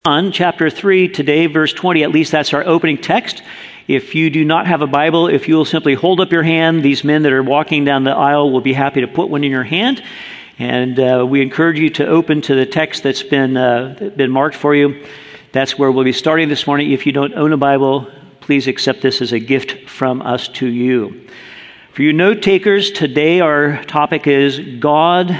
John chapter 3 today, verse 20, at least that's our opening text. If you do not have a Bible, if you will simply hold up your hand, these men that are walking down the aisle will be happy to put one in your hand. And we encourage you to open to the text that's been marked for you. That's where we'll be starting this morning. If you don't own a Bible, please accept this as a gift from us to you. For you note takers, today our topic is God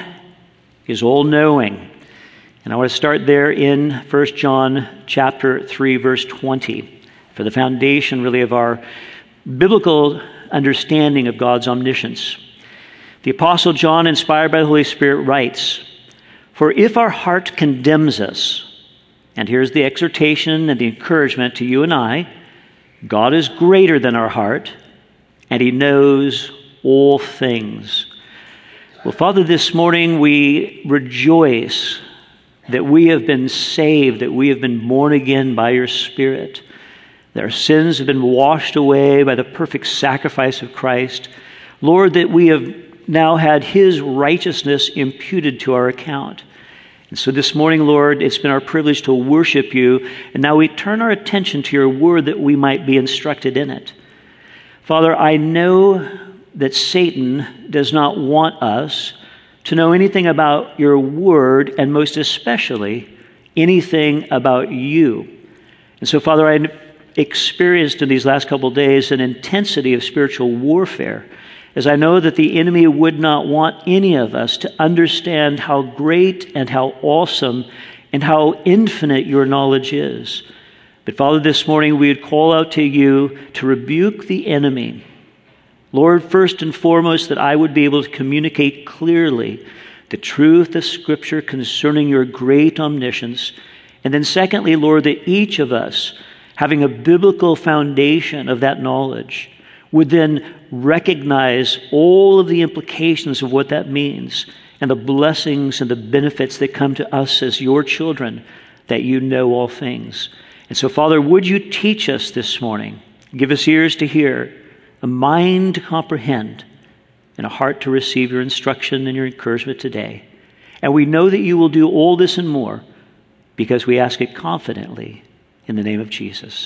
is all-knowing. And I want to start there in 1 John chapter 3, verse 20, for the foundation really of our biblical understanding of God's omniscience. The Apostle John, inspired by the Holy Spirit, writes, "For if our heart condemns us," and here's the exhortation and the encouragement to you and I, "God is greater than our heart, and He knows all things." Well, Father, this morning we rejoice that we have been saved, that we have been born again by your Spirit, that our sins have been washed away by the perfect sacrifice of Christ. Lord, that we have now had His righteousness imputed to our account. And so this morning, Lord, it's been our privilege to worship you, and now we turn our attention to your word that we might be instructed in it. Father, I know that Satan does not want us to know anything about your word, and most especially anything about you. And so, Father, I experienced in these last couple of days an intensity of spiritual warfare, as I know that the enemy would not want any of us to understand how great and how awesome and how infinite your knowledge is. But Father, this morning we would call out to you to rebuke the enemy. Lord, first and foremost, that I would be able to communicate clearly the truth of Scripture concerning your great omniscience. And then secondly, Lord, that each of us, having a biblical foundation of that knowledge, would then recognize all of the implications of what that means and the blessings and the benefits that come to us as your children, that you know all things. And so, Father, would you teach us this morning? Give us ears to hear, a mind to comprehend, and a heart to receive your instruction and your encouragement today. And we know that you will do all this and more because we ask it confidently in the name of Jesus.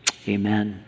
Amen.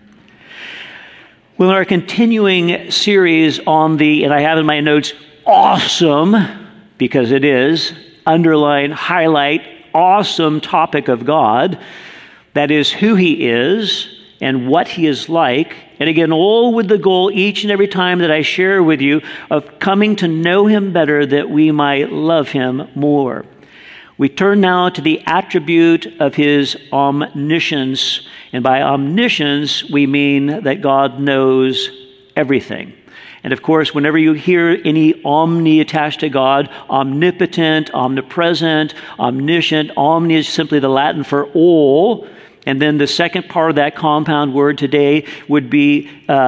Well, in our continuing series on the, and I have in my notes, awesome, because it is, underline, highlight, awesome topic of God, that is who He is and what He is like. And again, all with the goal each and every time that I share with you of coming to know Him better that we might love Him more. We turn now to the attribute of His omniscience. And by omniscience, we mean that God knows everything. And of course, whenever you hear any omni attached to God, omnipotent, omnipresent, omniscient, omni is simply the Latin for all. And then the second part of that compound word today would be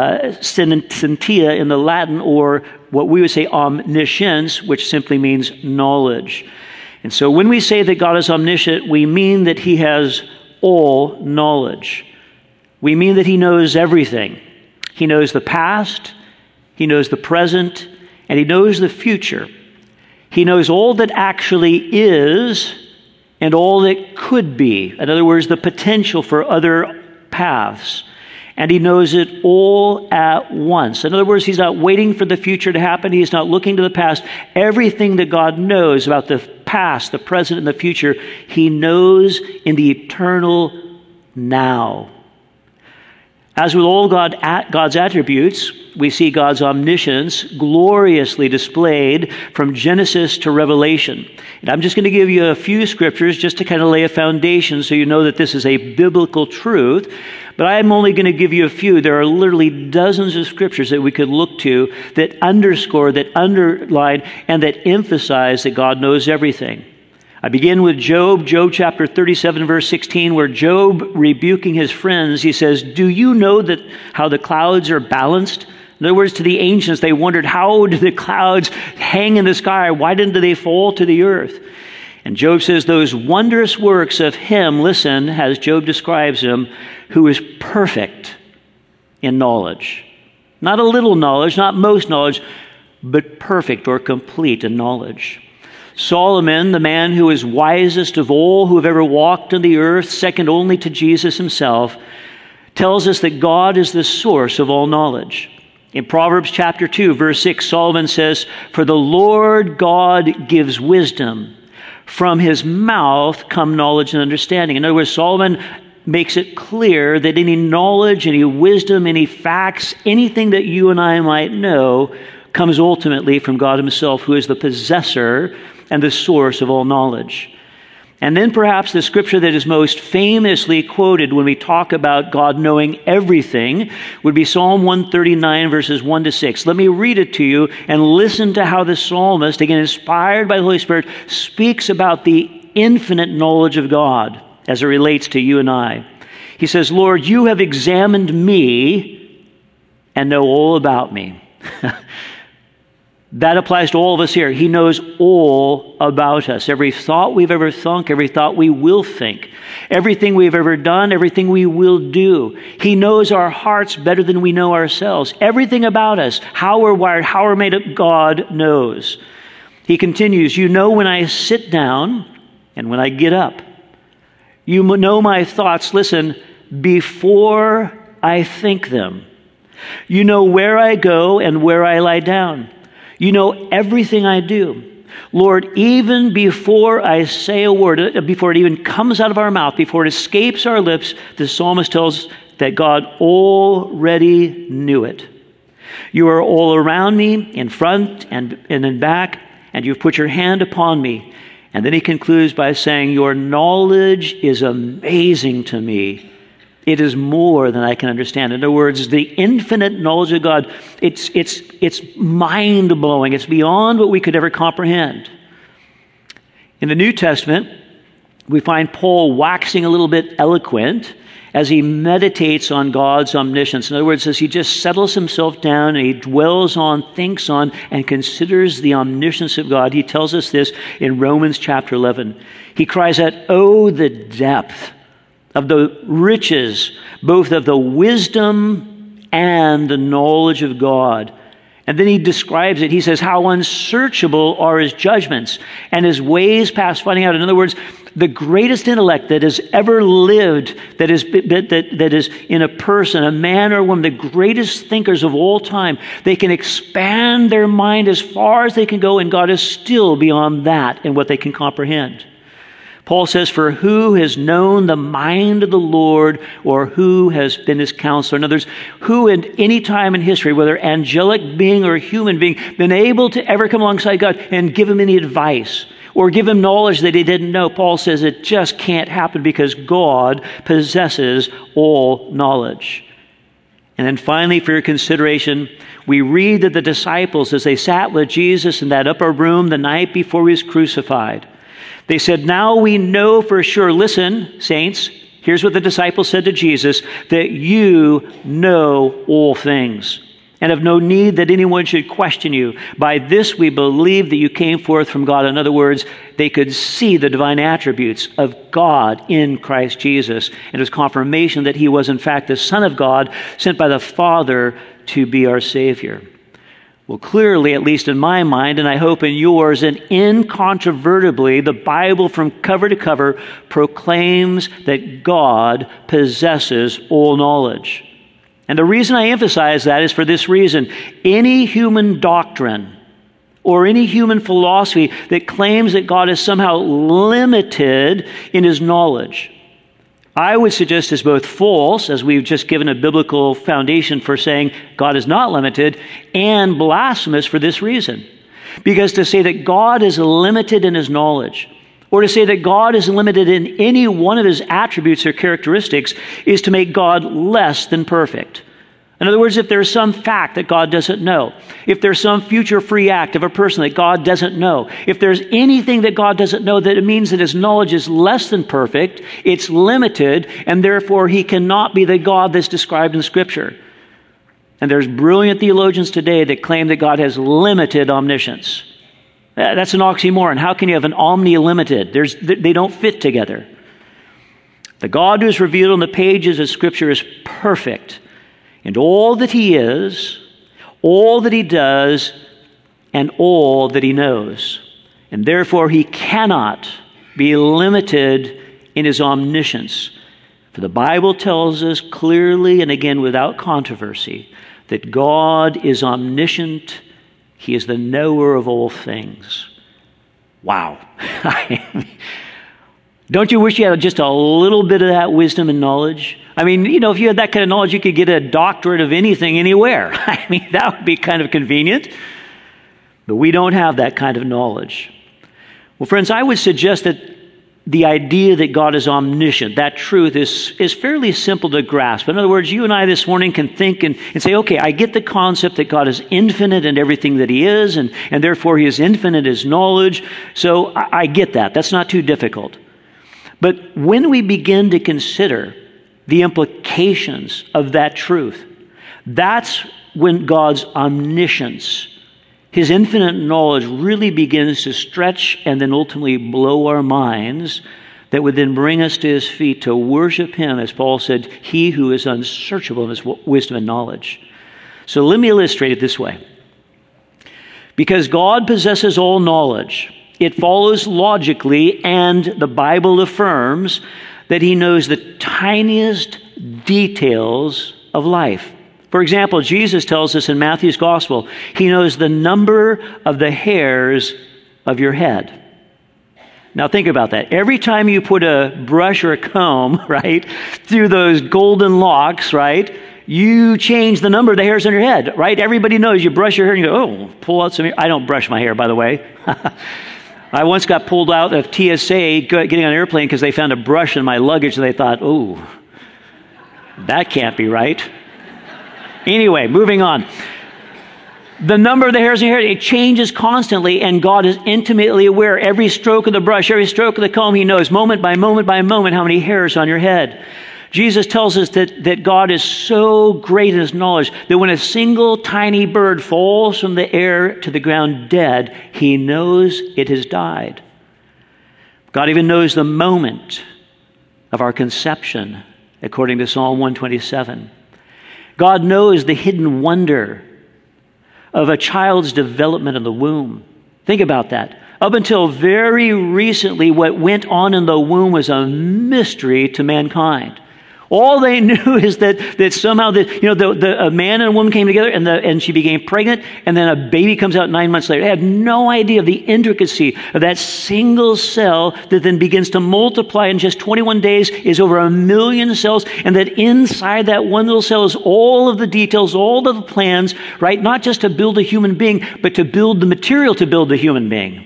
scientia in the Latin, or what we would say omniscience, which simply means knowledge. And so when we say that God is omniscient, we mean that He has all knowledge. We mean that He knows everything. He knows the past, He knows the present, and He knows the future. He knows all that actually is and all that could be. In other words, the potential for other paths. And He knows it all at once. In other words, He's not waiting for the future to happen. He's not looking to the past. Everything that God knows about the past, the present, and the future, He knows in the eternal now. As with all God's attributes, we see God's omniscience gloriously displayed from Genesis to Revelation. And I'm just going to give you a few scriptures just to kind of lay a foundation so you know that this is a biblical truth. But I'm only going to give you a few. There are literally dozens of scriptures that we could look to that underscore, that underline, and that emphasize that God knows everything. I begin with Job chapter 37, verse 16, where Job, rebuking his friends, he says, "Do you know that how the clouds are balanced?" In other words, to the ancients, they wondered, how do the clouds hang in the sky? Why didn't they fall to the earth? And Job says, those wondrous works of Him, listen, as Job describes Him, who is perfect in knowledge. Not a little knowledge, not most knowledge, but perfect or complete in knowledge. Solomon, the man who is wisest of all who have ever walked on the earth, second only to Jesus himself, tells us that God is the source of all knowledge. In Proverbs chapter 2, verse 6, Solomon says, "For the Lord God gives wisdom. From his mouth come knowledge and understanding." In other words, Solomon makes it clear that any knowledge, any wisdom, any facts, anything that you and I might know comes ultimately from God himself, who is the possessor and the source of all knowledge. And then perhaps the scripture that is most famously quoted when we talk about God knowing everything would be Psalm 139, verses 1 to 6. Let me read it to you and listen to how the psalmist, again inspired by the Holy Spirit, speaks about the infinite knowledge of God as it relates to you and I. He says, "Lord, you have examined me and know all about me." That applies to all of us here. He knows all about us. Every thought we've ever thunk, every thought we will think, everything we've ever done, everything we will do. He knows our hearts better than we know ourselves. Everything about us, how we're wired, how we're made up, God knows. He continues, "You know when I sit down and when I get up. You know my thoughts," listen, "before I think them. You know where I go and where I lie down. You know everything I do. Lord, even before I say a word, before it even comes out of our mouth, before it escapes our lips," the psalmist tells us that God already knew it. "You are all around me, in front and in back, and you've put your hand upon me." And then he concludes by saying, "Your knowledge is amazing to me. It is more than I can understand." In other words, the infinite knowledge of God, it's mind-blowing. It's beyond what we could ever comprehend. In the New Testament, we find Paul waxing a little bit eloquent as he meditates on God's omniscience. In other words, as he just settles himself down and he dwells on, thinks on, and considers the omniscience of God. He tells us this in Romans chapter 11. He cries out, "Oh, the depth of the riches, both of the wisdom and the knowledge of God." And then he describes it. He says, "How unsearchable are his judgments and his ways past finding out." In other words, the greatest intellect that has ever lived, that is in a person, a man or a woman, the greatest thinkers of all time, they can expand their mind as far as they can go, and God is still beyond that in what they can comprehend. Paul says, "For who has known the mind of the Lord, or who has been his counselor?" In other words, who at any time in history, whether angelic being or human being, been able to ever come alongside God and give him any advice or give him knowledge that he didn't know? Paul says it just can't happen because God possesses all knowledge. And then finally, for your consideration, we read that the disciples, as they sat with Jesus in that upper room the night before he was crucified, they said, "Now we know for sure," listen, saints, here's what the disciples said to Jesus, "that you know all things and have no need that anyone should question you. By this we believe that you came forth from God." In other words, they could see the divine attributes of God in Christ Jesus. And it was confirmation that he was in fact the Son of God, sent by the Father to be our Savior. Well, clearly, at least in my mind, and I hope in yours, and incontrovertibly, the Bible from cover to cover proclaims that God possesses all knowledge. And the reason I emphasize that is for this reason. Any human doctrine or any human philosophy that claims that God is somehow limited in his knowledge, I would suggest is both false, as we've just given a biblical foundation for saying God is not limited, and blasphemous for this reason. Because to say that God is limited in his knowledge, or to say that God is limited in any one of his attributes or characteristics, is to make God less than perfect. In other words, if there's some fact that God doesn't know, if there's some future free act of a person that God doesn't know, if there's anything that God doesn't know, that it means that his knowledge is less than perfect, it's limited, and therefore he cannot be the God that's described in Scripture. And there's brilliant theologians today that claim that God has limited omniscience. That's an oxymoron. How can you have an omni-limited? They don't fit together. The God who is revealed in the pages of Scripture is perfect. And all that he is, all that he does, and all that he knows. and therefore he cannot be limited in his omniscience. For the Bible tells us clearly and again without controversy that God is omniscient. He is the knower of all things. Wow. Don't you wish you had just a little bit of that wisdom and knowledge? I mean, if you had that kind of knowledge, you could get a doctorate of anything, anywhere. I mean, that would be kind of convenient. But we don't have that kind of knowledge. Well, friends, I would suggest that the idea that God is omniscient, that truth is fairly simple to grasp. In other words, you and I this morning can think and say, okay, I get the concept that God is infinite in everything that he is, and therefore he is infinite in his knowledge. So I get that. That's not too difficult. But when we begin to consider the implications of that truth, that's when God's omniscience, his infinite knowledge, really begins to stretch and then ultimately blow our minds, that would then bring us to his feet to worship him, as Paul said, he who is unsearchable in his wisdom and knowledge. So let me illustrate it this way. Because God possesses all knowledge, it follows logically, and the Bible affirms that he knows the tiniest details of life. For example, Jesus tells us in Matthew's Gospel, he knows the number of the hairs of your head. Now think about that. Every time you put a brush or a comb, right, through those golden locks, right, you change the number of the hairs on your head, right? Everybody knows you brush your hair and you go, oh, pull out some hair. I don't brush my hair, by the way. I once got pulled out of TSA getting on an airplane because they found a brush in my luggage and they thought, oh, that can't be right. Anyway, moving on. The number of the hairs in your head, it changes constantly, and God is intimately aware. Every stroke of the brush, every stroke of the comb, he knows moment by moment by moment how many hairs on your head. Jesus tells us that God is so great in his knowledge that when a single tiny bird falls from the air to the ground dead, he knows it has died. God even knows the moment of our conception, according to Psalm 127. God knows the hidden wonder of a child's development in the womb. Think about that. Up until very recently, what went on in the womb was a mystery to mankind. All they knew is that somehow a man and a woman came together and she became pregnant, and then a baby comes out 9 months later. They had no idea of the intricacy of that single cell that then begins to multiply in just 21 days, is over 1 million cells, and that inside that one little cell is all of the details, all of the plans, right? Not just to build a human being, but to build the material to build the human being.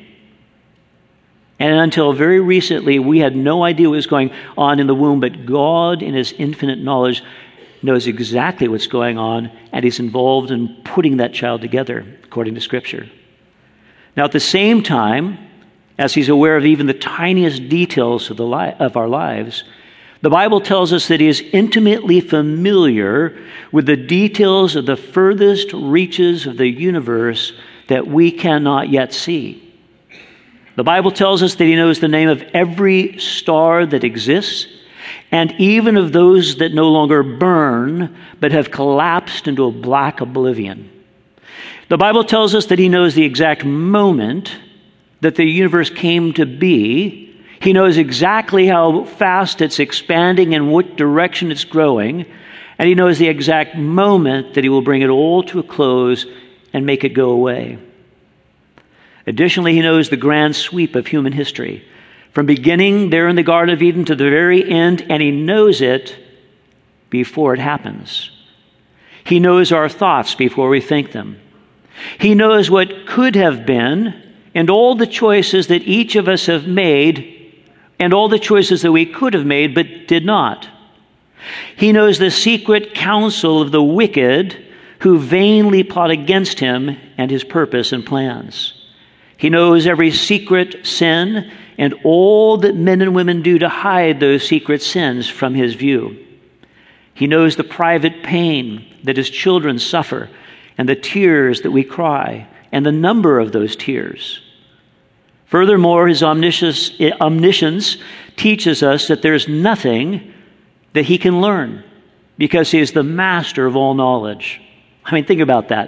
And until very recently, we had no idea what was going on in the womb, but God, in his infinite knowledge, knows exactly what's going on, and he's involved in putting that child together, according to Scripture. Now, at the same time, as he's aware of even the tiniest details of our lives, the Bible tells us that he is intimately familiar with the details of the furthest reaches of the universe that we cannot yet see. The Bible tells us that he knows the name of every star that exists, and even of those that no longer burn, but have collapsed into a black oblivion. The Bible tells us that he knows the exact moment that the universe came to be. He knows exactly how fast it's expanding and what direction it's growing, and he knows the exact moment that he will bring it all to a close and make it go away. Additionally, he knows the grand sweep of human history, from beginning there in the Garden of Eden to the very end, and he knows it before it happens. He knows our thoughts before we think them. He knows what could have been, and all the choices that each of us have made, and all the choices that we could have made but did not. He knows the secret counsel of the wicked who vainly plot against him and his purpose and plans. He knows every secret sin and all that men and women do to hide those secret sins from his view. He knows the private pain that his children suffer and the tears that we cry and the number of those tears. Furthermore, his omniscience teaches us that there's nothing that he can learn because he is the master of all knowledge. I mean, think about that.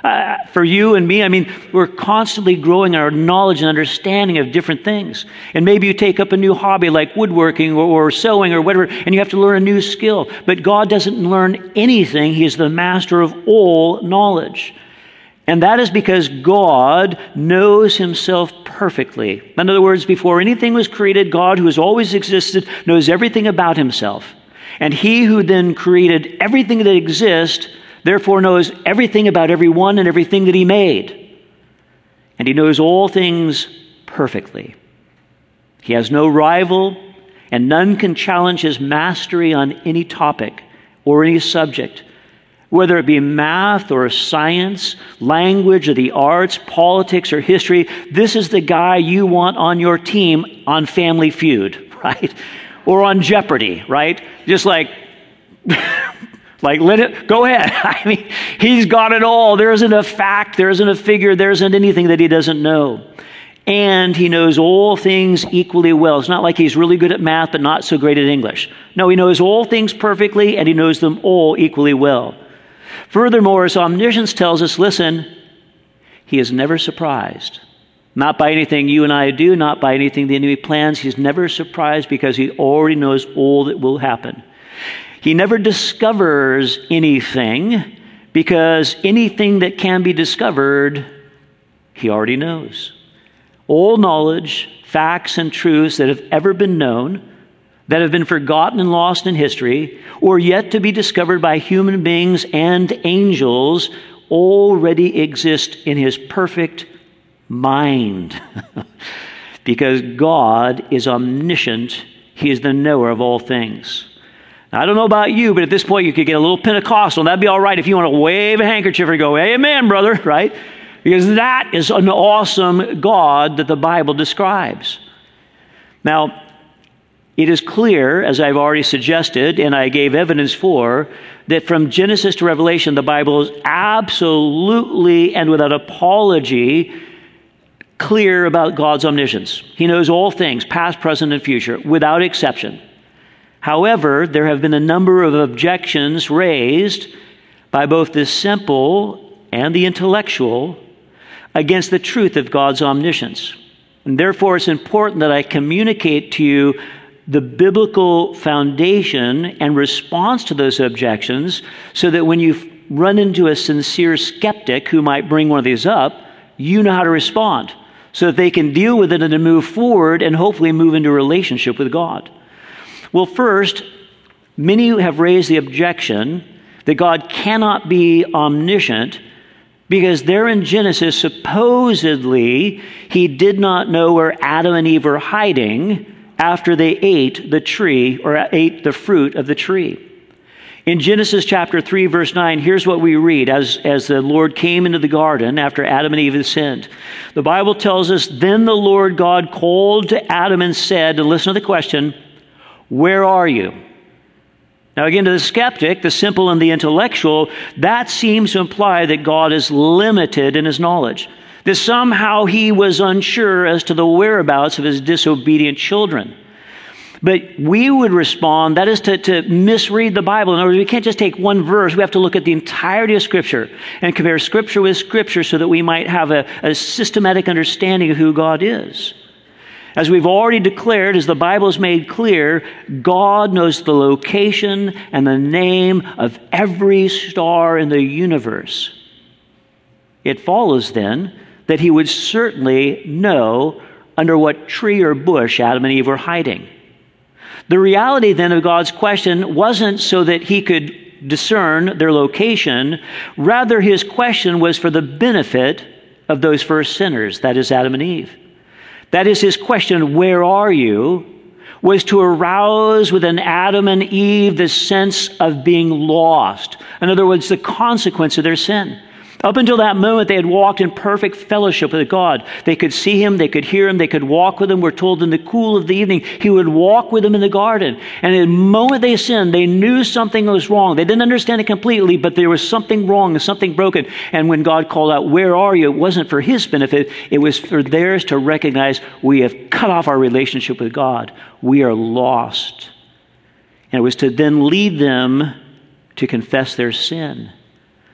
For you and me, I mean, we're constantly growing our knowledge and understanding of different things. And maybe you take up a new hobby like woodworking or sewing or whatever, and you have to learn a new skill. But God doesn't learn anything. He is the master of all knowledge. And that is because God knows himself perfectly. In other words, before anything was created, God, who has always existed, knows everything about himself. And he who then created everything that exists, therefore knows everything about everyone and everything that he made. And he knows all things perfectly. He has no rival, and none can challenge his mastery on any topic or any subject, whether it be math or science, language or the arts, politics or history. This is the guy you want on your team on Family Feud, right? Or on Jeopardy, right? Just like let it, go ahead. I mean, he's got it all. There isn't a fact, there isn't a figure, there isn't anything that he doesn't know. And he knows all things equally well. It's not like he's really good at math, but not so great at English. No, he knows all things perfectly, and he knows them all equally well. Furthermore, his omniscience tells us, listen, he is never surprised. Not by anything you and I do, not by anything the enemy plans. He's never surprised because he already knows all that will happen. He never discovers anything because anything that can be discovered, he already knows. All knowledge, facts, and truths that have ever been known, that have been forgotten and lost in history, or yet to be discovered by human beings and angels, already exist in his perfect mind. Because God is omniscient. He is the knower of all things. I don't know about you, but at this point you could get a little Pentecostal. That'd be all right if you want to wave a handkerchief and go, amen, brother, right? Because that is an awesome God that the Bible describes. Now, it is clear, as I've already suggested, and I gave evidence for, that from Genesis to Revelation, the Bible is absolutely and without apology clear about God's omniscience. He knows all things, past, present, and future, without exception. However, there have been a number of objections raised by both the simple and the intellectual against the truth of God's omniscience. And therefore, it's important that I communicate to you the biblical foundation and response to those objections so that when you run into a sincere skeptic who might bring one of these up, you know how to respond so that they can deal with it and to move forward and hopefully move into a relationship with God. Well, first, many have raised the objection that God cannot be omniscient because there in Genesis, supposedly, he did not know where Adam and Eve were hiding after they ate the tree or ate the fruit of the tree. In Genesis chapter 3, verse 9, here's what we read as the Lord came into the garden after Adam and Eve had sinned. The Bible tells us, then the Lord God called to Adam and said, and listen to the question, where are you? Now again, to the skeptic, the simple and the intellectual, that seems to imply that God is limited in his knowledge. That somehow he was unsure as to the whereabouts of his disobedient children. But we would respond, that is to misread the Bible. In other words, we can't just take one verse. We have to look at the entirety of Scripture and compare Scripture with Scripture so that we might have a systematic understanding of who God is. As we've already declared, as the Bible has made clear, God knows the location and the name of every star in the universe. It follows then that he would certainly know under what tree or bush Adam and Eve were hiding. The reality then of God's question wasn't so that he could discern their location. Rather, his question was for the benefit of those first sinners, that is Adam and Eve. That is, his question, where are you, was to arouse within Adam and Eve the sense of being lost. In other words, the consequence of their sin. Up until that moment, they had walked in perfect fellowship with God. They could see him, they could hear him, they could walk with him. We're told in the cool of the evening, he would walk with them in the garden. And the moment they sinned, they knew something was wrong. They didn't understand it completely, but there was something wrong and something broken. And when God called out, where are you? It wasn't for his benefit. It was for theirs to recognize we have cut off our relationship with God. We are lost. And it was to then lead them to confess their sin.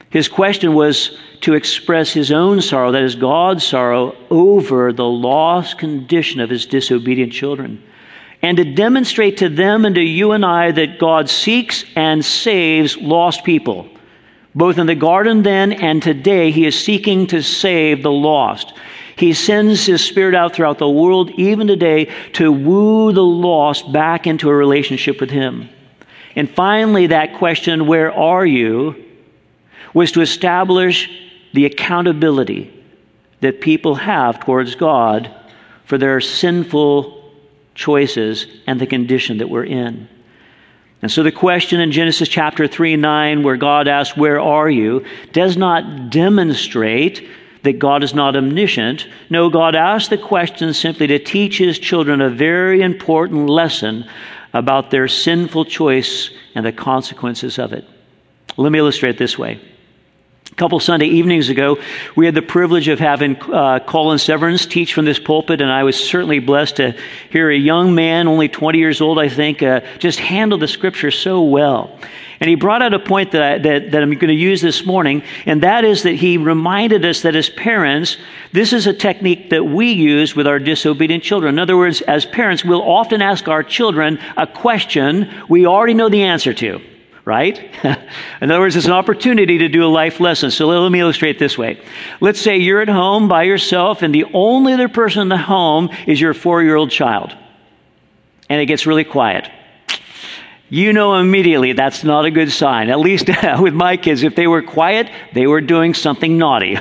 His question was to express his own sorrow, that is God's sorrow, over the lost condition of his disobedient children, and to demonstrate to them and to you and I that God seeks and saves lost people. Both in the garden then and today, he is seeking to save the lost. He sends his Spirit out throughout the world, even today, to woo the lost back into a relationship with him. And finally, that question, where are you, was to establish the accountability that people have towards God for their sinful choices and the condition that we're in. And so the question in Genesis chapter 3:9, where God asks, where are you, does not demonstrate that God is not omniscient. No, God asked the question simply to teach his children a very important lesson about their sinful choice and the consequences of it. Let me illustrate it this way. A couple Sunday evenings ago, we had the privilege of having Colin Severance teach from this pulpit, and I was certainly blessed to hear a young man, only 20 years old, I think, just handle the Scripture so well. And he brought out a point that I'm going to use this morning, and that is that he reminded us that as parents, this is a technique that we use with our disobedient children. In other words, as parents, we'll often ask our children a question we already know the answer to. Right? In other words, it's an opportunity to do a life lesson. So let me illustrate it this way. Let's say you're at home by yourself and the only other person in the home is your 4-year-old child. And it gets really quiet. You know immediately that's not a good sign. At least with my kids, if they were quiet, they were doing something naughty.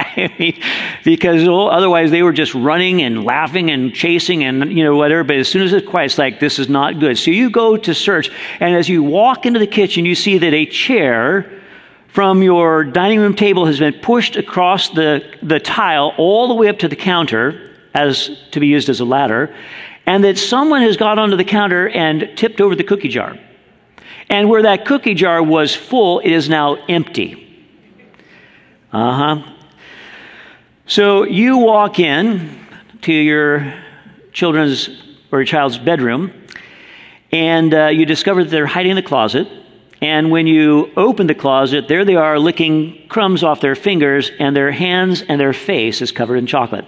Because otherwise they were just running and laughing and chasing and whatever. But as soon as it's quiet, it's like, this is not good. So you go to search, and as you walk into the kitchen, you see that a chair from your dining room table has been pushed across the tile all the way up to the counter as to be used as a ladder. And that someone has got onto the counter and tipped over the cookie jar. And where that cookie jar was full, it is now empty. So you walk in to your children's or your child's bedroom, and you discover that they're hiding in the closet. And when you open the closet, there they are licking crumbs off their fingers, and their hands and their face is covered in chocolate.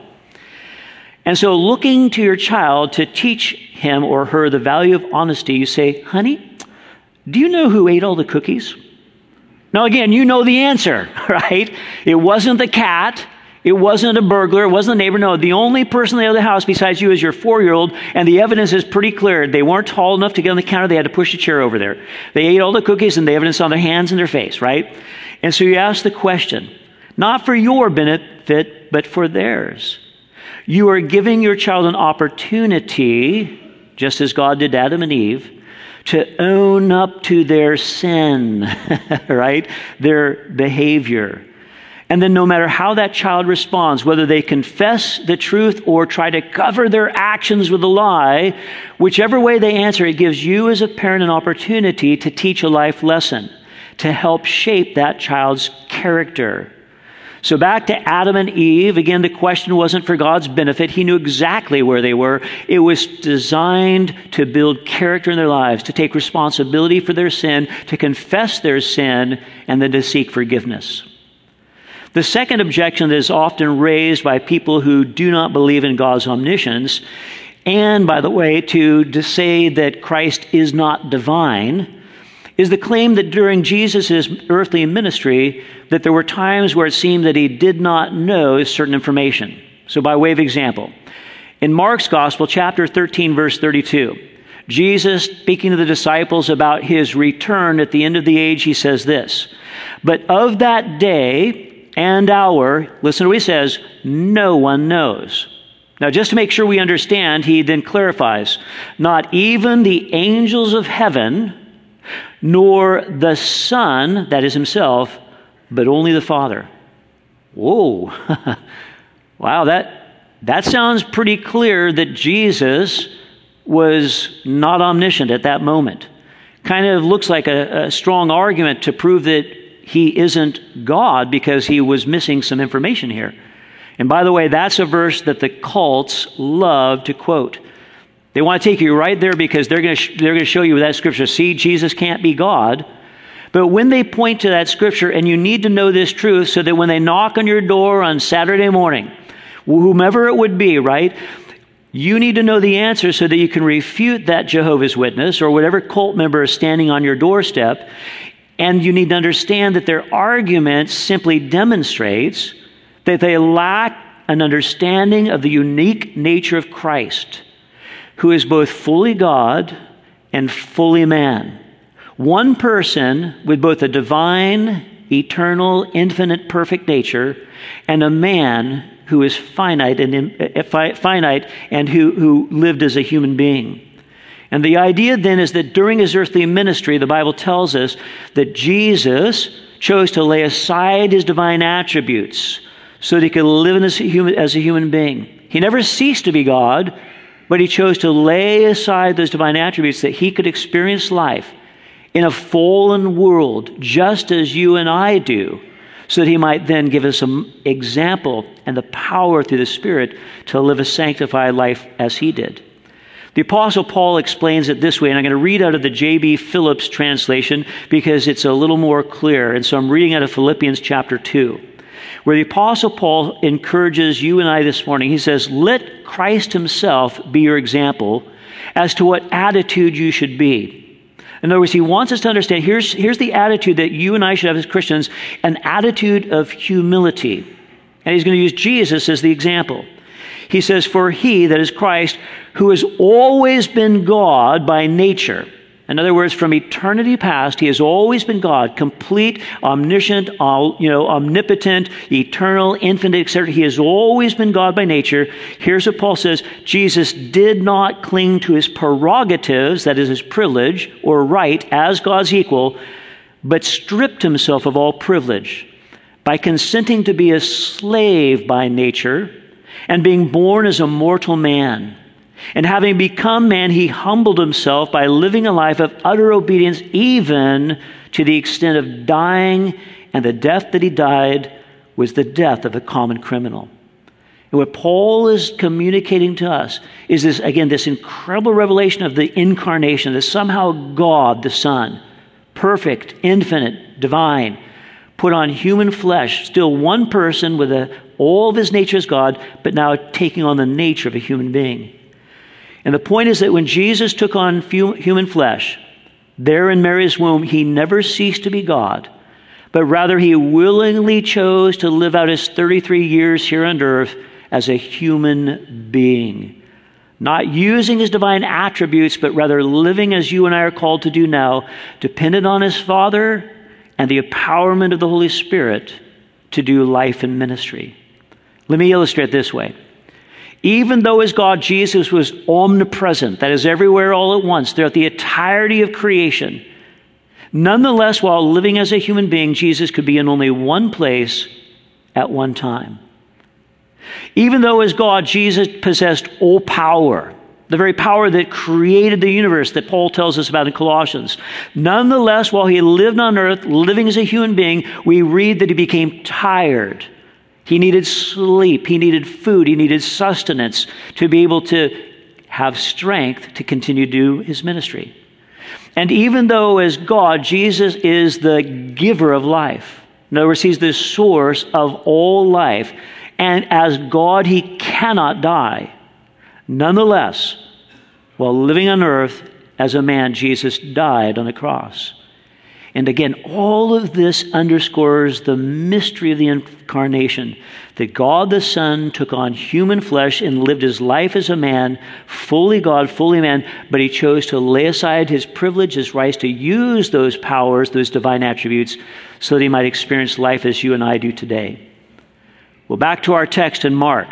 And so looking to your child to teach him or her the value of honesty, you say, honey, do you know who ate all the cookies? Now again, you know the answer, right? It wasn't the cat. It wasn't a burglar. It wasn't the neighbor. No, the only person in the other house besides you is your 4-year-old, and the evidence is pretty clear. They weren't tall enough to get on the counter. They had to push a chair over there. They ate all the cookies, and the evidence on their hands and their face, right? And so you ask the question, not for your benefit, but for theirs. You are giving your child an opportunity, just as God did Adam and Eve, to own up to their sin, right? Their behavior. And then no matter how that child responds, whether they confess the truth or try to cover their actions with a lie, whichever way they answer, it gives you as a parent an opportunity to teach a life lesson, to help shape that child's character. So back to Adam and Eve, again, the question wasn't for God's benefit. He knew exactly where they were. It was designed to build character in their lives, to take responsibility for their sin, to confess their sin, and then to seek forgiveness. The second objection that is often raised by people who do not believe in God's omniscience, and by the way, to say that Christ is not divine, is the claim that during Jesus' earthly ministry, that there were times where it seemed that he did not know certain information. So by way of example, in Mark's Gospel, chapter 13, verse 32, Jesus, speaking to the disciples about his return at the end of the age, he says this, but of that day and hour, listen to what he says, no one knows. Now, just to make sure we understand, he then clarifies, not even the angels of heaven, nor the Son, that is himself, but only the Father. Whoa. Wow, that sounds pretty clear that Jesus was not omniscient at that moment. Kind of looks like a strong argument to prove that he isn't God because he was missing some information here. And by the way, that's a verse that the cults love to quote. They want to take you right there because they're going to show you that scripture. See, Jesus can't be God. But when they point to that scripture, and you need to know this truth so that when they knock on your door on Saturday morning, whomever it would be, right? You need to know the answer so that you can refute that Jehovah's Witness or whatever cult member is standing on your doorstep. And you need to understand that their argument simply demonstrates that they lack an understanding of the unique nature of Christ, who is both fully God and fully man. One person with both a divine, eternal, infinite, perfect nature, and a man who is finite and who lived as a human being. And the idea then is that during his earthly ministry, the Bible tells us that Jesus chose to lay aside his divine attributes so that he could live as a human being. He never ceased to be God, but he chose to lay aside those divine attributes that he could experience life in a fallen world, just as you and I do, so that he might then give us some example and the power through the Spirit to live a sanctified life as he did. The Apostle Paul explains it this way, and I'm going to read out of the J.B. Phillips translation because it's a little more clear. And so I'm reading out of Philippians chapter 2, where the Apostle Paul encourages you and I this morning. He says, "Let Christ himself be your example as to what attitude you should be." In other words, he wants us to understand, here's the attitude that you and I should have as Christians, an attitude of humility. And he's going to use Jesus as the example. He says, "For he," that is Christ, "who has always been God by nature." In other words, from eternity past, he has always been God, complete, omniscient, omnipotent, eternal, infinite, etc. He has always been God by nature. Here's what Paul says: Jesus did not cling to his prerogatives, that is his privilege or right as God's equal, but stripped himself of all privilege by consenting to be a slave by nature and being born as a mortal man. And having become man, he humbled himself by living a life of utter obedience, even to the extent of dying, and the death that he died was the death of a common criminal. And what Paul is communicating to us is this, again, this incredible revelation of the incarnation, that somehow God, the Son, perfect, infinite, divine, put on human flesh, still one person with all of his nature as God, but now taking on the nature of a human being. And the point is that when Jesus took on human flesh, there in Mary's womb, he never ceased to be God, but rather he willingly chose to live out his 33 years here on earth as a human being, not using his divine attributes, but rather living as you and I are called to do now, dependent on his Father and the empowerment of the Holy Spirit to do life and ministry. Let me illustrate this way. Even though as God, Jesus was omnipresent, that is everywhere all at once, throughout the entirety of creation, nonetheless, while living as a human being, Jesus could be in only one place at one time. Even though as God, Jesus possessed all power, the very power that created the universe that Paul tells us about in Colossians, nonetheless, while he lived on earth, living as a human being, we read that he became tired. He needed sleep, he needed food, he needed sustenance to be able to have strength to continue to do his ministry. And even though as God, Jesus is the giver of life, in other words, he's the source of all life, and as God, he cannot die. Nonetheless, while living on earth as a man, Jesus died on the cross. And again, all of this underscores the mystery of the incarnation, that God the Son took on human flesh and lived his life as a man, fully God, fully man, but he chose to lay aside his privilege, his rights, to use those powers, those divine attributes, so that he might experience life as you and I do today. Well, back to our text in Mark,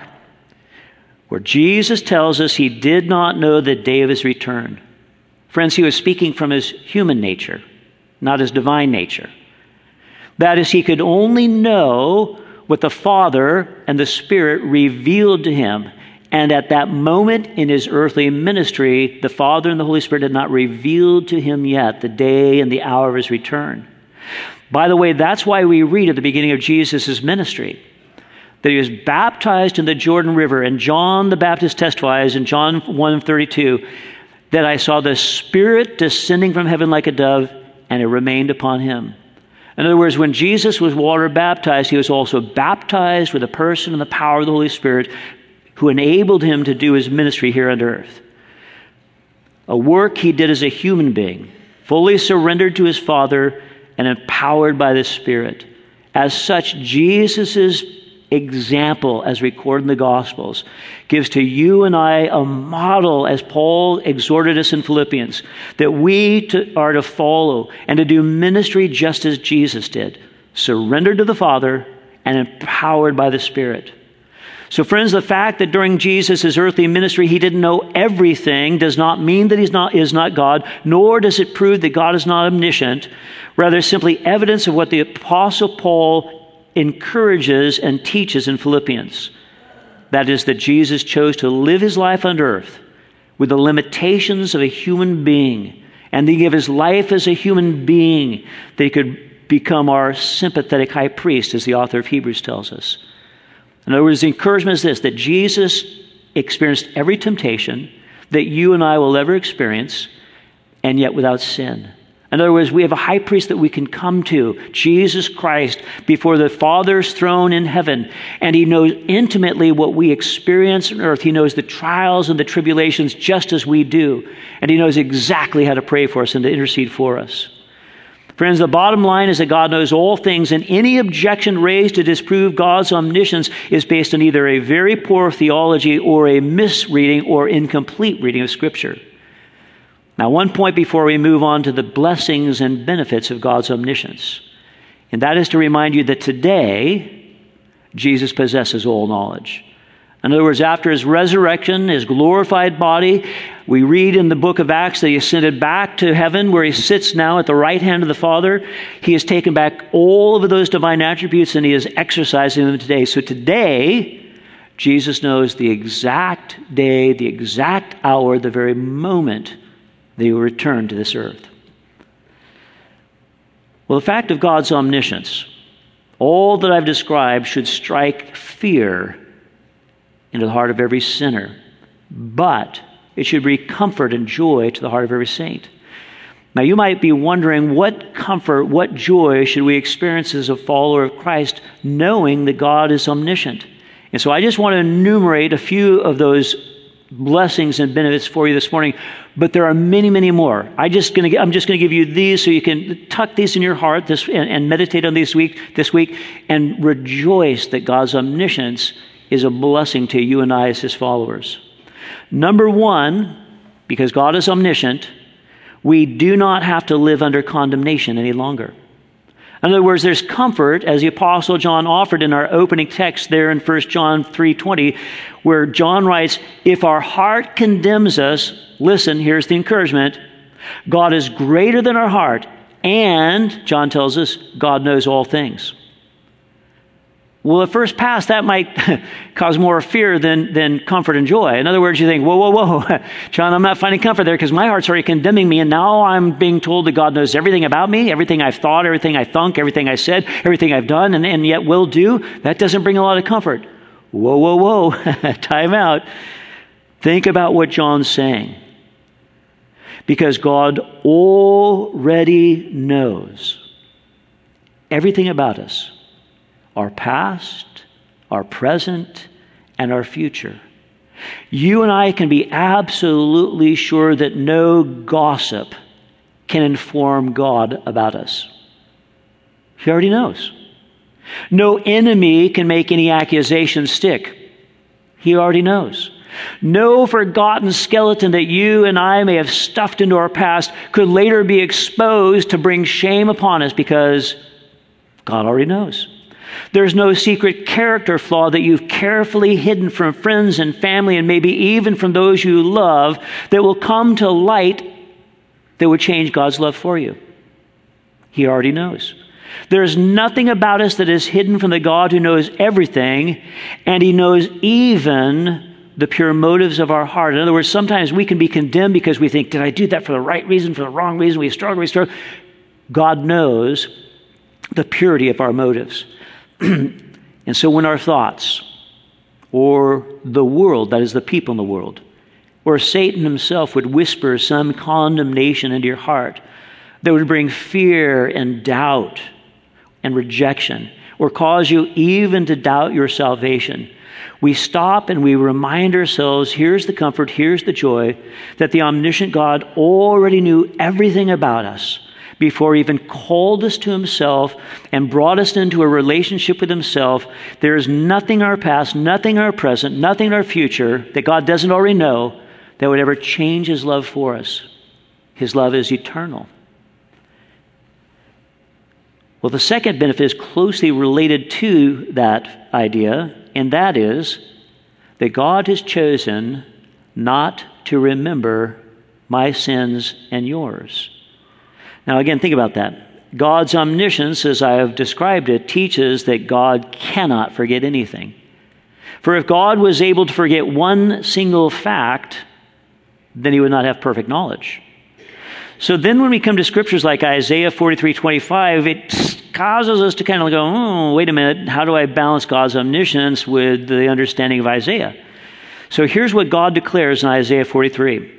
where Jesus tells us he did not know the day of his return. Friends, he was speaking from his human nature, not his divine nature. That is, he could only know what the Father and the Spirit revealed to him. And at that moment in his earthly ministry, the Father and the Holy Spirit had not revealed to him yet the day and the hour of his return. By the way, that's why we read at the beginning of Jesus' ministry that he was baptized in the Jordan River, and John the Baptist testifies in John 1:32 that I saw the Spirit descending from heaven like a dove, and it remained upon him. In other words, when Jesus was water baptized, he was also baptized with the person and the power of the Holy Spirit who enabled him to do his ministry here on earth. A work he did as a human being, fully surrendered to his Father and empowered by the Spirit. As such, Jesus' example, as recorded in the Gospels, gives to you and I a model, as Paul exhorted us in Philippians, that we are to follow and to do ministry just as Jesus did, surrendered to the Father and empowered by the Spirit. So friends, the fact that during Jesus' earthly ministry he didn't know everything does not mean that he is not God, nor does it prove that God is not omniscient. Rather, simply evidence of what the Apostle Paul encourages and teaches in Philippians. That is, that Jesus chose to live his life on earth with the limitations of a human being, and to give his life as a human being that he could become our sympathetic high priest, as the author of Hebrews tells us. In other words, the encouragement is this, that Jesus experienced every temptation that you and I will ever experience, and yet without sin. In other words, we have a high priest that we can come to, Jesus Christ, before the Father's throne in heaven. And he knows intimately what we experience on earth. He knows the trials and the tribulations just as we do. And he knows exactly how to pray for us and to intercede for us. Friends, the bottom line is that God knows all things, and any objection raised to disprove God's omniscience is based on either a very poor theology or a misreading or incomplete reading of Scripture. Now, one point before we move on to the blessings and benefits of God's omniscience, and that is to remind you that today, Jesus possesses all knowledge. In other words, after his resurrection, his glorified body, we read in the book of Acts that he ascended back to heaven where he sits now at the right hand of the Father. He has taken back all of those divine attributes and he is exercising them today. So today, Jesus knows the exact day, the exact hour, the very moment that he will return to this earth. Well, the fact of God's omniscience, all that I've described should strike fear into the heart of every sinner, but it should bring comfort and joy to the heart of every saint. Now, you might be wondering, what comfort, what joy should we experience as a follower of Christ, knowing that God is omniscient? And so I just want to enumerate a few of those blessings and benefits for you this morning, but there are many, many more. I'm just going to give you these so you can tuck these in your heart and meditate on these this week and rejoice that God's omniscience is a blessing to you and I as his followers. Number one, because God is omniscient, we do not have to live under condemnation any longer. In other words, there's comfort, as the Apostle John offered in our opening text there in 1 John 3:20, where John writes, if our heart condemns us, listen, here's the encouragement, God is greater than our heart, and, John tells us, God knows all things. Well, at first pass, that might cause more fear than comfort and joy. In other words, you think, whoa, John, I'm not finding comfort there because my heart's already condemning me, and now I'm being told that God knows everything about me, everything I've thought, everything I thunk, everything I said, everything I've done, and yet will do. That doesn't bring a lot of comfort. Whoa, time out. Think about what John's saying. Because God already knows everything about us. Our past, our present, and our future. You and I can be absolutely sure that no gossip can inform God about us. He already knows. No enemy can make any accusation stick. He already knows. No forgotten skeleton that you and I may have stuffed into our past could later be exposed to bring shame upon us because God already knows. There's no secret character flaw that you've carefully hidden from friends and family and maybe even from those you love that will come to light that would change God's love for you. He already knows. There's nothing about us that is hidden from the God who knows everything, and he knows even the pure motives of our heart. In other words, sometimes we can be condemned because we think, did I do that for the right reason, for the wrong reason? We struggle. God knows the purity of our motives. And so when our thoughts, or the world, that is the people in the world, or Satan himself would whisper some condemnation into your heart, that would bring fear and doubt and rejection, or cause you even to doubt your salvation. We stop and we remind ourselves, here's the comfort, here's the joy, that the omniscient God already knew everything about us before he even called us to himself and brought us into a relationship with himself. There is nothing in our past, nothing in our present, nothing in our future that God doesn't already know that would ever change his love for us. His love is eternal. Well, the second benefit is closely related to that idea, and that is that God has chosen not to remember my sins and yours. Now, again, think about that. God's omniscience, as I have described it, teaches that God cannot forget anything. For if God was able to forget one single fact, then he would not have perfect knowledge. So then when we come to scriptures like Isaiah 43:25, it causes us to kind of go, oh, wait a minute, how do I balance God's omniscience with the understanding of Isaiah? So here's what God declares in Isaiah 43.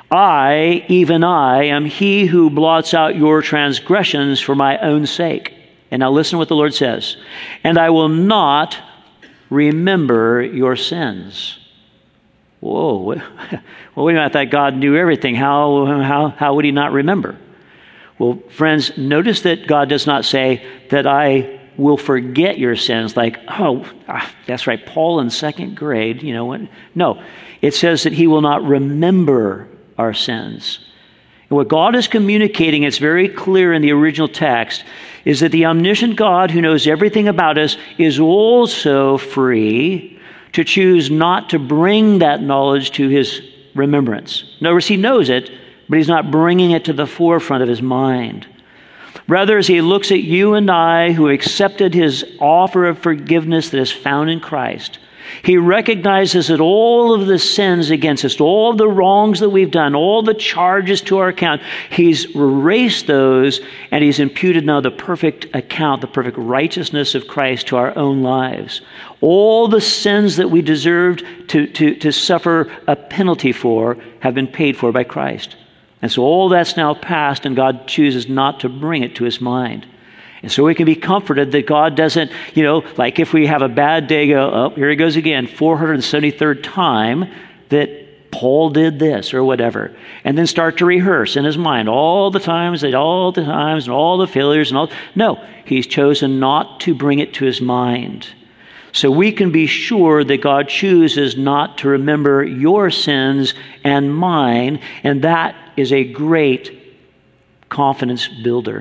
I, even I, am he who blots out your transgressions for my own sake. And now listen to what the Lord says. And I will not remember your sins. Whoa, well, wait a minute, I thought God knew everything. How would he not remember? Well, friends, notice that God does not say that I will forget your sins, like, that's right, Paul in second grade, No, it says that he will not remember our sins. And what God is communicating, it's very clear in the original text, is that the omniscient God who knows everything about us is also free to choose not to bring that knowledge to his remembrance. In other words, he knows it, but he's not bringing it to the forefront of his mind. Rather, as he looks at you and I who accepted his offer of forgiveness that is found in Christ, he recognizes that all of the sins against us, all of the wrongs that we've done, all the charges to our account, he's erased those, and he's imputed now the perfect account, the perfect righteousness of Christ to our own lives. All the sins that we deserved to suffer a penalty for have been paid for by Christ. And so all that's now past, and God chooses not to bring it to his mind. And so we can be comforted that God doesn't, like if we have a bad day, go, oh, here he goes again, 473rd time that Paul did this or whatever. And then start to rehearse in his mind all the times and all the failures and all. No, he's chosen not to bring it to his mind. So we can be sure that God chooses not to remember your sins and mine, and that is a great confidence builder.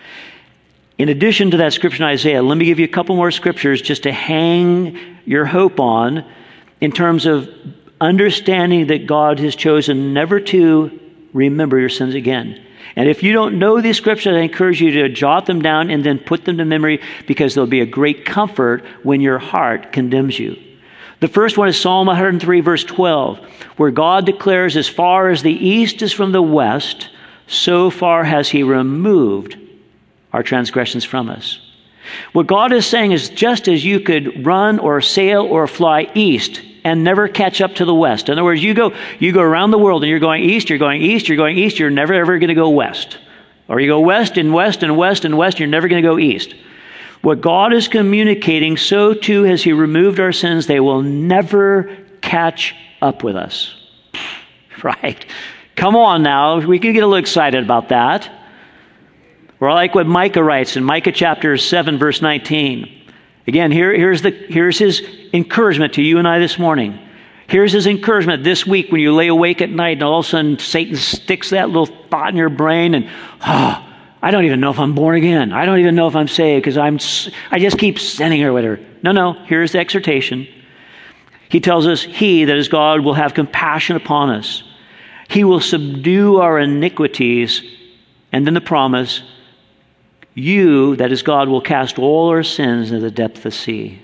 In addition to that scripture in Isaiah, let me give you a couple more scriptures just to hang your hope on in terms of understanding that God has chosen never to remember your sins again. And if you don't know these scriptures, I encourage you to jot them down and then put them to memory, because they'll be a great comfort when your heart condemns you. The first one is Psalm 103, verse 12, where God declares, as far as the east is from the west, so far has he removed our transgressions from us. What God is saying is, just as you could run or sail or fly east and never catch up to the west. In other words, you go around the world and you're going east, you're going east, you're going east, you're never ever going to go west. Or you go west and west and west and west, you're never going to go east. What God is communicating, so too has he removed our sins. They will never catch up with us. Right? Come on now. We can get a little excited about that. Or I like what Micah writes in Micah chapter 7, verse 19. Again, here's his encouragement to you and I this morning. Here's his encouragement this week when you lay awake at night and all of a sudden Satan sticks that little thought in your brain and, I don't even know if I'm born again. I don't even know if I'm saved because I just keep sinning or whatever. No, here's the exhortation. He tells us, he, that is God, will have compassion upon us. He will subdue our iniquities. And then the promise, you, that is God, will cast all our sins into the depth of the sea.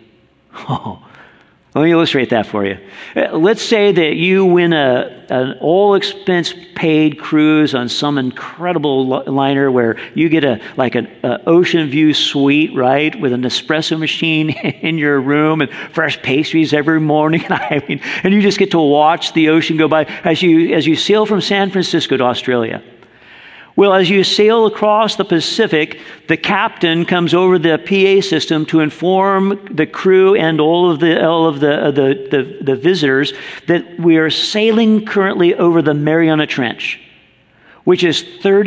Let me illustrate that for you. Let's say that you win an all-expense-paid cruise on some incredible liner where you get an ocean view suite, right, with an espresso machine in your room and fresh pastries every morning. And you just get to watch the ocean go by as you sail from San Francisco to Australia. Well, as you sail across the Pacific, the captain comes over the PA system to inform the crew and all of the visitors that we are sailing currently over the Mariana Trench, which is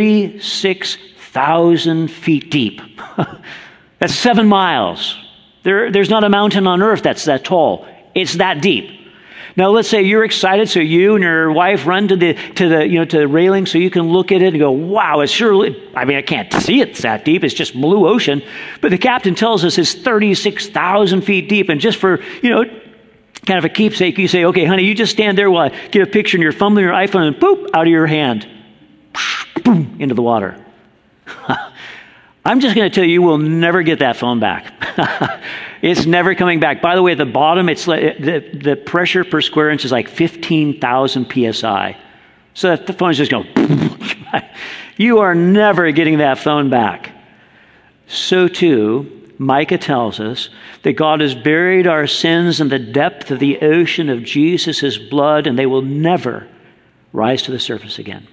36,000 feet deep. That's 7 miles. There's not a mountain on earth that's that tall. It's that deep. Now, let's say you're excited, so you and your wife run to the railing so you can look at it and go, wow, it's surely, I mean, I can't see it's that deep. It's just blue ocean. But the captain tells us it's 36,000 feet deep. And just for, kind of a keepsake, you say, okay, honey, you just stand there while I get a picture and you're fumbling your iPhone and boop, out of your hand. Boom, into the water. I'm just going to tell you, we'll never get that phone back. It's never coming back. By the way, at the bottom, it's like, the pressure per square inch is like 15,000 psi. So that the phone's just going, you are never getting that phone back. So too, Micah tells us that God has buried our sins in the depth of the ocean of Jesus' blood, and they will never rise to the surface again.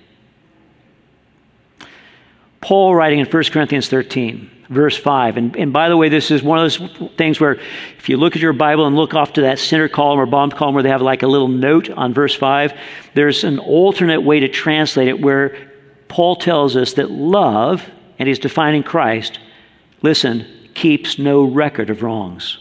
Paul writing in 1 Corinthians 13, verse 5. And by the way, this is one of those things where if you look at your Bible and look off to that center column or bottom column where they have like a little note on verse 5, there's an alternate way to translate it where Paul tells us that love, and he's defining Christ, listen, keeps no record of wrongs.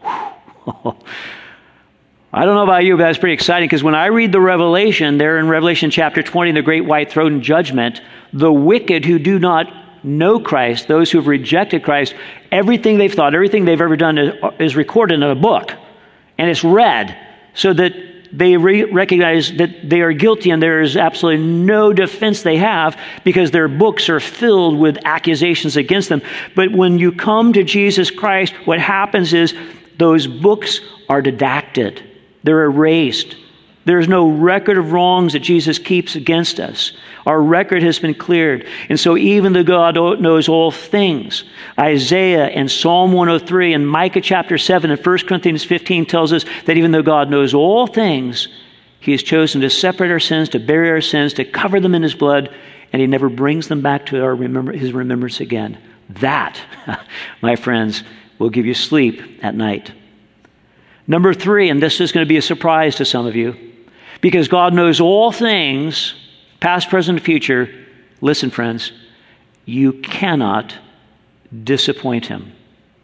I don't know about you, but that's pretty exciting because when I read the Revelation, there in Revelation chapter 20, the great white throne judgment, the wicked who do not know Christ, those who have rejected Christ, everything they've thought, everything they've ever done is recorded in a book. And it's read so that they recognize that they are guilty and there is absolutely no defense they have because their books are filled with accusations against them. But when you come to Jesus Christ, what happens is those books are redacted. They're erased. There's no record of wrongs that Jesus keeps against us. Our record has been cleared. And so even though God knows all things, Isaiah and Psalm 103 and Micah chapter 7 and 1 Corinthians 15 tells us that even though God knows all things, he has chosen to separate our sins, to bury our sins, to cover them in his blood, and he never brings them back to his remembrance again. That, my friends, will give you sleep at night. Number 3, and this is going to be a surprise to some of you, because God knows all things, past, present, and future. Listen, friends, you cannot disappoint him.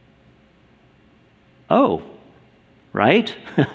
Oh, right?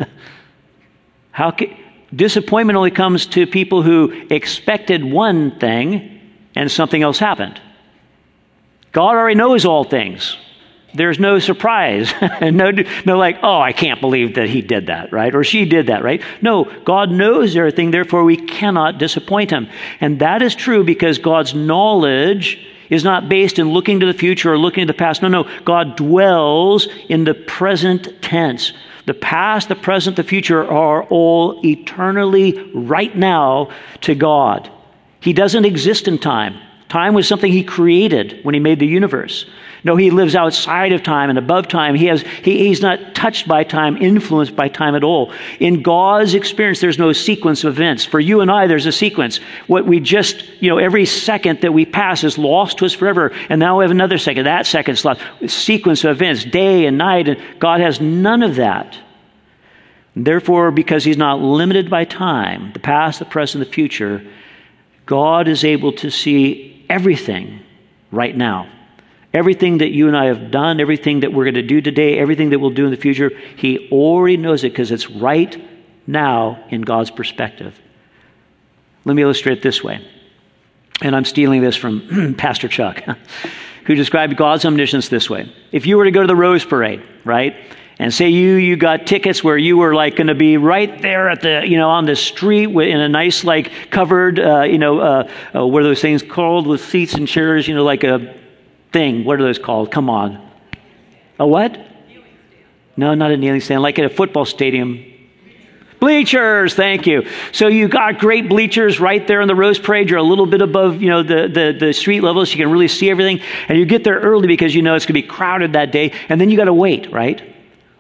Disappointment only comes to people who expected one thing and something else happened. God already knows all things. There's no surprise. no like, oh, I can't believe that he did that, right? Or she did that, right? No, God knows everything, therefore we cannot disappoint him. And that is true because God's knowledge is not based in looking to the future or looking to the past. No, God dwells in the present tense. The past, the present, the future are all eternally right now to God. He doesn't exist in time. Time was something he created when he made the universe. No, he lives outside of time and above time. He's not touched by time, influenced by time at all. In God's experience, there's no sequence of events. For you and I, there's a sequence. What we just, every second that we pass is lost to us forever. And now we have another second. That second's lost. Sequence of events, day and night. And God has none of that. And therefore, because he's not limited by time, the past, the present, the future, God is able to see everything right now. Everything that you and I have done, everything that we're going to do today, everything that we'll do in the future, he already knows it because it's right now in God's perspective. Let me illustrate it this way. And I'm stealing this from Pastor Chuck, who described God's omniscience this way. If you were to go to the Rose Parade, right, and say you got tickets where you were like going to be right there at the, on the street in a nice like covered, what are those things called with seats and chairs, like a thing. What are those called? Come on. A what? No, not a kneeling stand. Like at a football stadium. Bleachers. Thank you. So you got great bleachers right there in the Rose Parade. You're a little bit above, the street level, so you can really see everything. And you get there early because it's going to be crowded that day. And then you got to wait, right?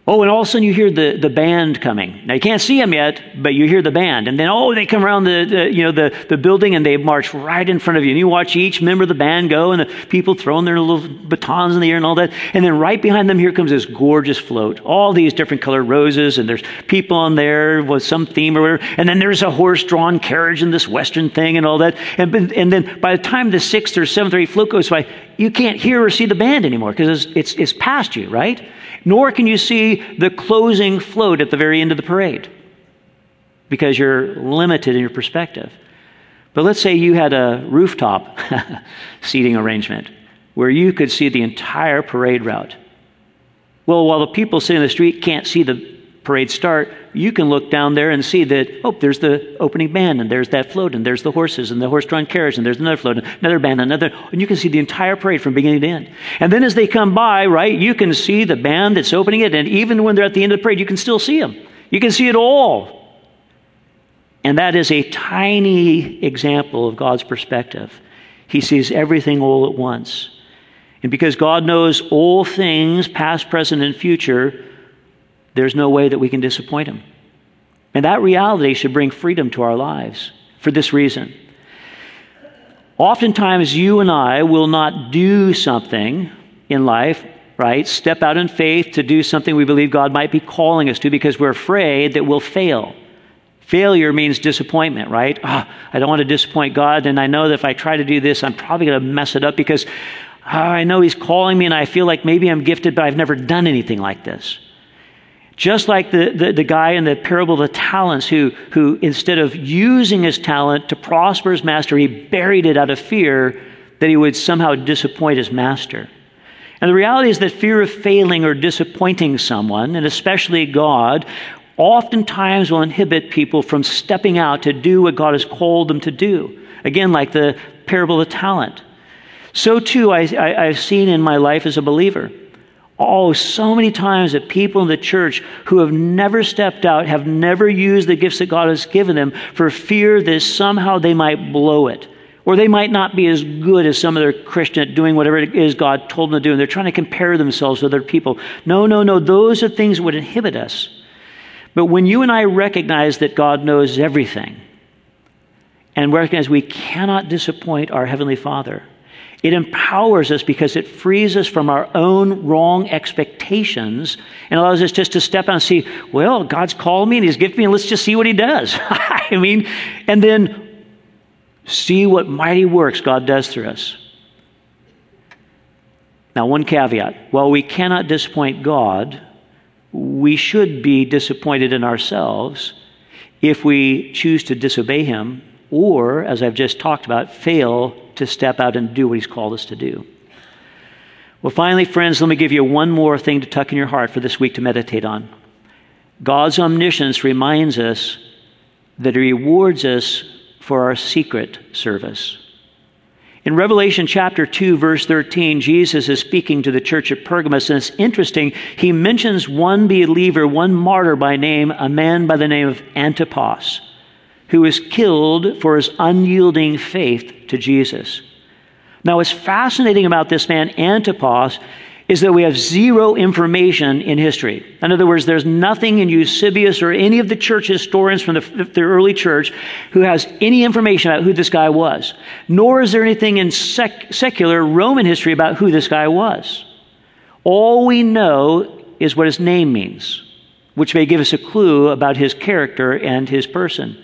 Oh, and all of a sudden you hear the band coming. Now you can't see them yet, but you hear the band. And then, they come around the building and they march right in front of you. And you watch each member of the band go and the people throwing their little batons in the air and all that. And then right behind them, here comes this gorgeous float. All these different colored roses, and there's people on there with some theme or whatever. And then there's a horse-drawn carriage and this Western thing and all that. And then by the time the 6th or 7th or 8th float goes by, you can't hear or see the band anymore because it's past you, right? Nor can you see the closing float at the very end of the parade because you're limited in your perspective. But let's say you had a rooftop seating arrangement where you could see the entire parade route. Well, while the people sitting in the street can't see the parade start, you can look down there and see that, there's the opening band, and there's that float, and there's the horses, and the horse-drawn carriage, and there's another float, and another band, and you can see the entire parade from beginning to end. And then as they come by, right, you can see the band that's opening it, and even when they're at the end of the parade, you can still see them. You can see it all. And that is a tiny example of God's perspective. He sees everything all at once. And because God knows all things, past, present, and future, there's no way that we can disappoint him. And that reality should bring freedom to our lives for this reason. Oftentimes, you and I will not do something in life, right? Step out in faith to do something we believe God might be calling us to because we're afraid that we'll fail. Failure means disappointment, right? I don't want to disappoint God, and I know that if I try to do this, I'm probably going to mess it up because I know he's calling me and I feel like maybe I'm gifted, but I've never done anything like this. Just like the guy in the parable of the talents who instead of using his talent to prosper his master, he buried it out of fear that he would somehow disappoint his master. And the reality is that fear of failing or disappointing someone, and especially God, oftentimes will inhibit people from stepping out to do what God has called them to do. Again, like the parable of the talent. So too, I've seen in my life as a believer. So many times that people in the church who have never stepped out, have never used the gifts that God has given them for fear that somehow they might blow it. Or they might not be as good as some other Christian at doing whatever it is God told them to do. And they're trying to compare themselves with other people. No. Those are things that would inhibit us. But when you and I recognize that God knows everything and recognize we cannot disappoint our Heavenly Father, it empowers us because it frees us from our own wrong expectations and allows us just to step out and see, well, God's called me and he's gifted me and let's just see what he does. And then see what mighty works God does through us. Now, one caveat. While we cannot disappoint God, we should be disappointed in ourselves if we choose to disobey him or, as I've just talked about, fail to step out and do what he's called us to do. Well, finally, friends, let me give you one more thing to tuck in your heart for this week to meditate on. God's omniscience reminds us that he rewards us for our secret service. In Revelation chapter 2, verse 13, Jesus is speaking to the church at Pergamos, and it's interesting. He mentions one believer, one martyr by name, a man by the name of Antipas, who was killed for his unyielding faith to Jesus. Now, what's fascinating about this man, Antipas, is that we have zero information in history. In other words, there's nothing in Eusebius or any of the church historians from the early church who has any information about who this guy was. Nor is there anything in secular Roman history about who this guy was. All we know is what his name means, which may give us a clue about his character and his person.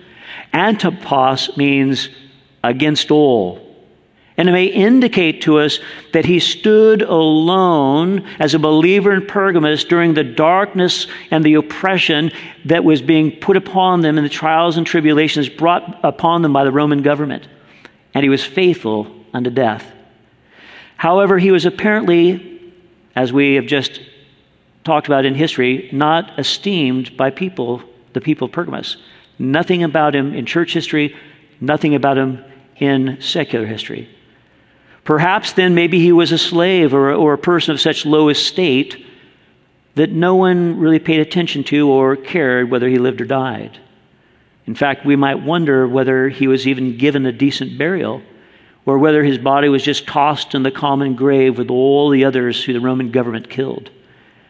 Antipas means against all. And it may indicate to us that he stood alone as a believer in Pergamos during the darkness and the oppression that was being put upon them in the trials and tribulations brought upon them by the Roman government. And he was faithful unto death. However, he was apparently, as we have just talked about in history, not esteemed by the people of Pergamos. Nothing about him in church history, nothing about him in secular history. Perhaps then maybe he was a slave or a person of such low estate that no one really paid attention to or cared whether he lived or died. In fact, we might wonder whether he was even given a decent burial or whether his body was just tossed in the common grave with all the others who the Roman government killed.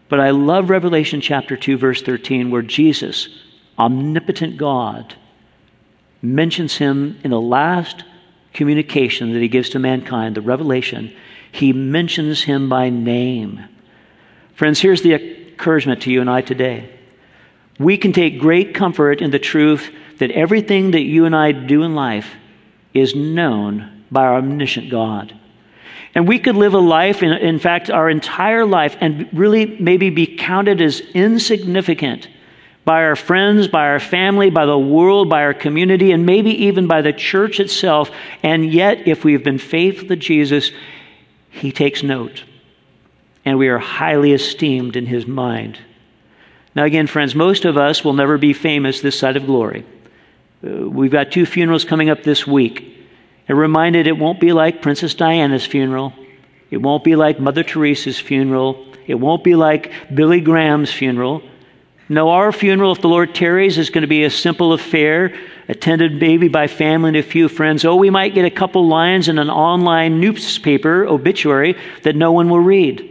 But I love Revelation chapter 2, verse 13, where Jesus, omnipotent God, mentions him in the last communication that he gives to mankind, the revelation. He mentions him by name. Friends, here's the encouragement to you and I today. We can take great comfort in the truth that everything that you and I do in life is known by our omniscient God. And we could live a life, in fact, our entire life, and really maybe be counted as insignificant by our friends, by our family, by the world, by our community, and maybe even by the church itself. And yet, if we've been faithful to Jesus, he takes note. And we are highly esteemed in his mind. Now again, friends, most of us will never be famous this side of glory. We've got 2 funerals coming up this week. And reminded it won't be like Princess Diana's funeral. It won't be like Mother Teresa's funeral. It won't be like Billy Graham's funeral. No, our funeral, if the Lord tarries, is going to be a simple affair, attended maybe by family and a few friends. Oh, we might get a couple lines in an online newspaper obituary that no one will read.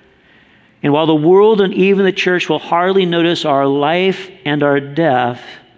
And while the world and even the church will hardly notice our life and our death,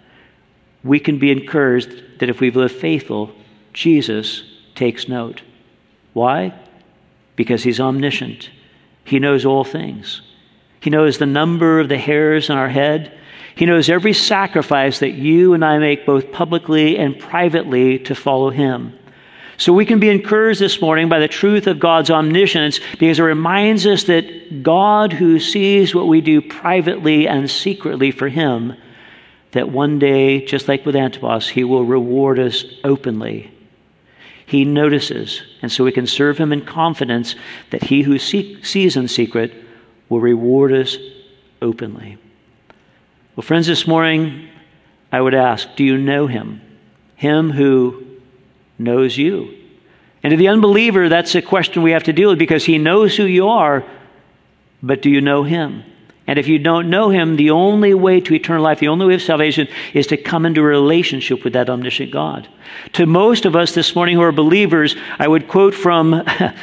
we can be encouraged that if we've lived faithful, Jesus takes note. Why? Because he's omniscient. He knows all things. He knows the number of the hairs on our head. He knows every sacrifice that you and I make both publicly and privately to follow him. So we can be encouraged this morning by the truth of God's omniscience, because it reminds us that God, who sees what we do privately and secretly for him, that one day, just like with Antipas, he will reward us openly. He notices, and so we can serve him in confidence that he who sees in secret will reward us openly. Well, friends, this morning I would ask, do you know him? Him who knows you. And to the unbeliever, that's a question we have to deal with, because he knows who you are, but do you know him? And if you don't know him, the only way to eternal life, the only way of salvation, is to come into a relationship with that omniscient God. To most of us this morning who are believers, I would quote from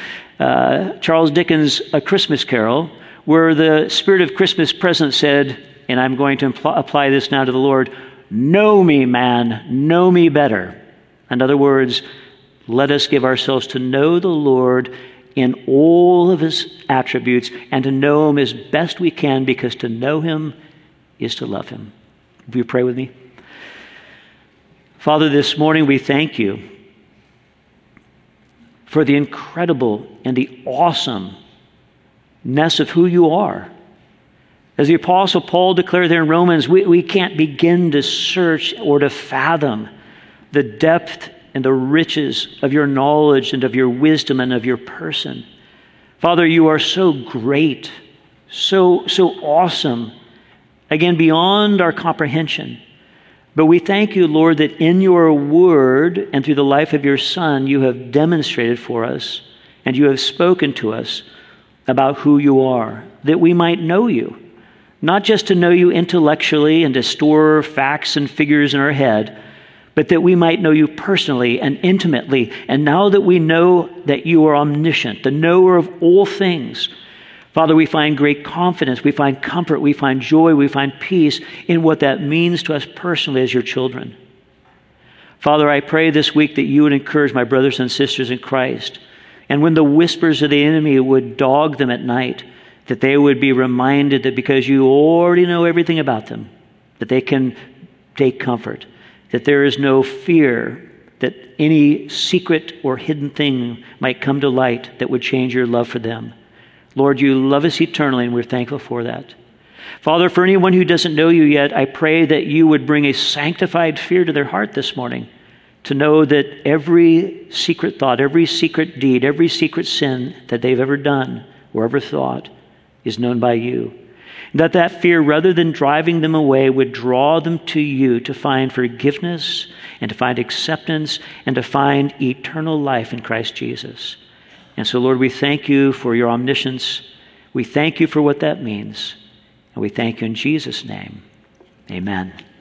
Charles Dickens' A Christmas Carol, where the spirit of Christmas present said, and I'm going to apply this now to the Lord, "Know me, man, know me better." In other words, let us give ourselves to know the Lord in all of his attributes, and to know him as best we can, because to know him is to love him. Will you pray with me? Father, this morning we thank you for the incredible and the awesomeness of who you are. As the Apostle Paul declared there in Romans, we can't begin to search or to fathom the depth and the riches of your knowledge and of your wisdom and of your person. Father, you are so great, so awesome, again, beyond our comprehension. But we thank you, Lord, that in your word and through the life of your Son, you have demonstrated for us and you have spoken to us about who you are, that we might know you, not just to know you intellectually and to store facts and figures in our head, but that we might know you personally and intimately. And now that we know that you are omniscient, the knower of all things, Father, we find great confidence, we find comfort, we find joy, we find peace in what that means to us personally as your children. Father, I pray this week that you would encourage my brothers and sisters in Christ. And when the whispers of the enemy would dog them at night, that they would be reminded that because you already know everything about them, that they can take comfort, that there is no fear that any secret or hidden thing might come to light that would change your love for them. Lord, you love us eternally, and we're thankful for that. Father, for anyone who doesn't know you yet, I pray that you would bring a sanctified fear to their heart this morning, to know that every secret thought, every secret deed, every secret sin that they've ever done or ever thought is known by you. That fear, rather than driving them away, would draw them to you to find forgiveness and to find acceptance and to find eternal life in Christ Jesus. And so, Lord, we thank you for your omniscience. We thank you for what that means. And we thank you in Jesus' name. Amen.